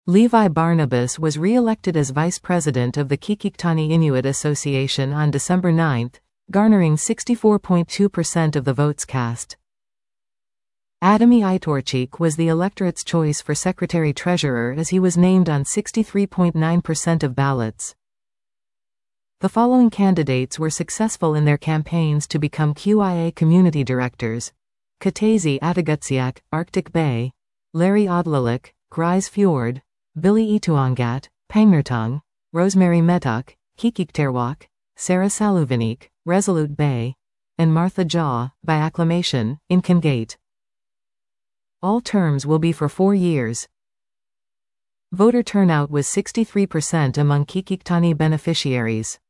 Levi Barnabas was re-elected as vice president of the Qikiqtani Inuit Association on December 9, garnering 64.2% of the votes cast. Adami Itorchik was the electorate's choice for secretary-treasurer as he was named on 63.9% of ballots. The following candidates were successful in their campaigns to become QIA community directors: Katazi Atagatsiak, Arctic Bay; Larry Odlalik, Grise Fjord; Billy Ituangat, Pangnirtung; Rosemary Metuk, Qikiqtarjuaq; Sarah Saluvinik, Resolute Bay; and Martha Jaw, by acclamation, Incongate. All terms will be for 4 years. Voter turnout was 63% among Qikiqtani beneficiaries.